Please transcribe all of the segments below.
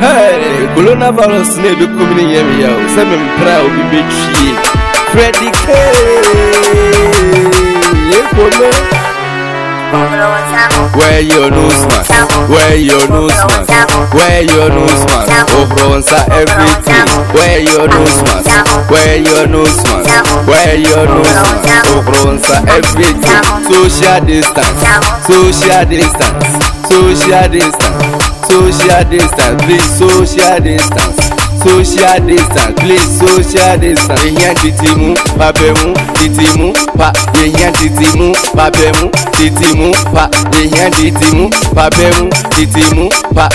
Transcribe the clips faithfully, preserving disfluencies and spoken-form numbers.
Hey, coronavirus may be coming in here. Seven proud be betray. Freddy K. Where your nose man? Where your nose man? Where your nose man? Over everything. Where your nose man? Where your nose man? Where your nose man? Over everything. Social distance. Social distance. Social distance. Social distance. Please social distance. Social distance, please social distance. Yeyan titimu, babemu, titimu, pa. Yeyan titimu, babemu, titimu, pa. Yeyan titimu, babemu, titimu, pa.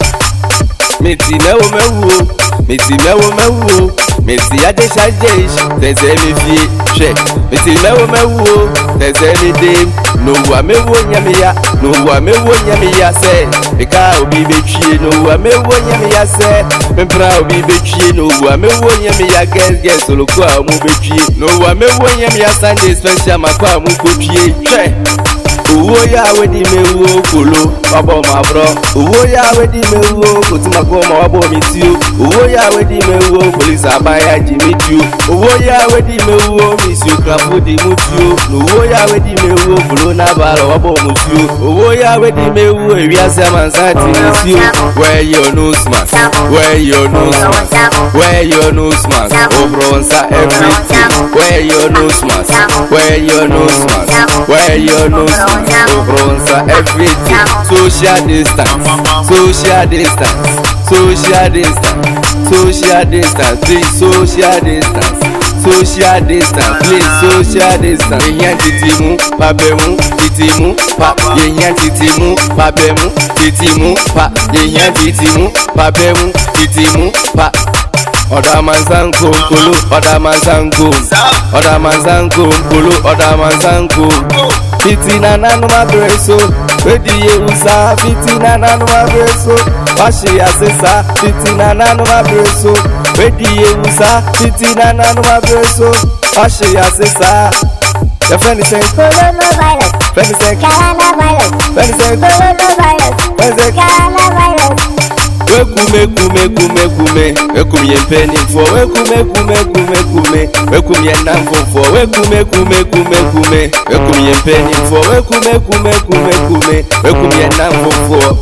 Meti mewo mewo, meti mewo mewo, meti ade shaje, tese mi fi she. Meti mewo mewo, tese mi dem. No wa mewo nyamiya, no wa mewo nyamiya se. Eka obi betwie, no wa mewo nyamiya se. Mempra obi betwie, no wa mewo nyamiya guess guess oloko a mu betwie. No wa mewo nyamiya Sunday special makwa mu kotwie. She. Uwo ya we di mewo kolo babo ma bro. Uwo ya we di mewo kotima ko ma wabo mi tio. Uwo ya we di mewo police abaya jimitio. Uwo ya we di mewo misio krafu di mutio. Uwo ya we di mewo kolo na balo wabo mutio. Uwo ya we di mewo ewiase amansati misio. Where your nose mask? Where your nose mask? Where your nose mask? Obronsa everything. Where your nose mask? Where your nose mask? Where your nose mask? Obronsa everything. Social distance. Social distance. Social distance. Social distance. Please social distance. Social distance. Please social distance. Yeyan titimu, babemu, titimu, pa. Yeyan titimu, babemu, titimu, pa. Yeyan titimu, babemu, titimu, pa. Oda manzanko kulu, oda manzanko, oda manzanko kulu, oda manzanko. Fitina nanu mabreso, wedi ye usa. Fitina nanu mabreso, bashi ya sesa. Fitina nanu mabreso, wedi ye usa. Fitina nanu mabreso, bashi ya sesa. Your friend is saying coronavirus. Friend is saying coronavirus. Friend is saying coronavirus. Friend is saying coronavirus. Wekume kume kume kume, wekum ye penny for. Wekume kume kume kume, wekum ye namfo for. Wekume kume kume kume, wekum ye penny for. Wekume kume kume kume, wekum ye namfo for.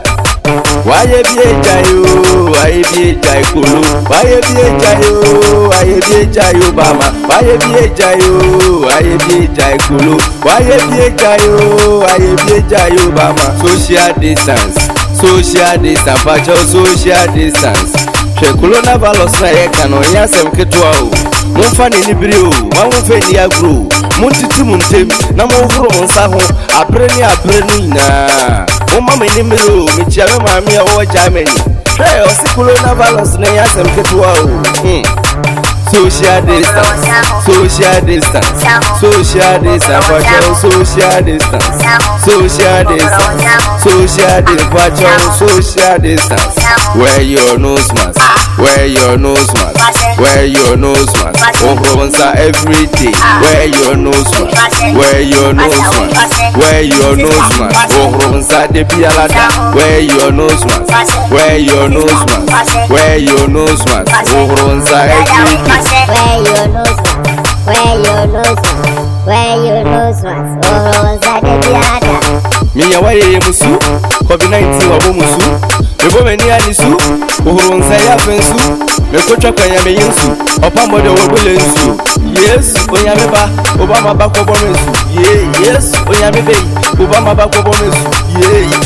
Why ye be jayo? Why ye be jay kulu? Why ye be jayo? Why ye be jayo bama? Why ye be jayo? Why ye be jay kulu? Why ye be jayo? Why ye be jayo bama? Social distance. Social distance, pacho social distance. She coronavirus na ye kano yasem ketwa o. Mumfa ni nibiri o, mamumfe ni agro. Muntiti muntem, na mumfuro monsa ho. Abre ni abre ni na. Mumma me nimiri o, michia we mami a wo Germany. Hey, o si coronavirus na yasem ketwa o. Hmm. Social distance, social distance, social distance, pacho social distance, social distance, social distance, pacho social distance. Wear your nose mask, wear your nose mask, wear your nose mask. Obronsa every day. Wear your nose mask, wear your nose mask, wear your nose mask. Obronsa de pialata. Wear your nose mask, wear your nose mask, wear your nose mask. Obronsa every day. Where your nose mask? Where your nose mask? Where your nose mask? Oh, Zade Biada. Minya waye musu, COVID nineteen wabo musu. Mebo meni anisu, uhurunza ya fensu. Mekocha kanya meyinsu, opambo de wobule nsu. Yes, onyame ba, Obama ba kobo mensu. Yeah, yes, onyame be, Obama ba kobo mensu. Yeah.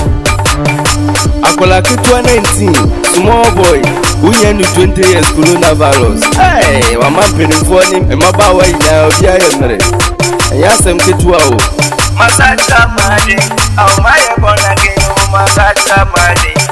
Akola kitwa nineteen, small boy. Uye nu twenty years coronavirus. Hey, mama penny for him, and my boy now, yeah, yamre. Yasem kitwa o. Masacha made, oh my gonna get masacha made.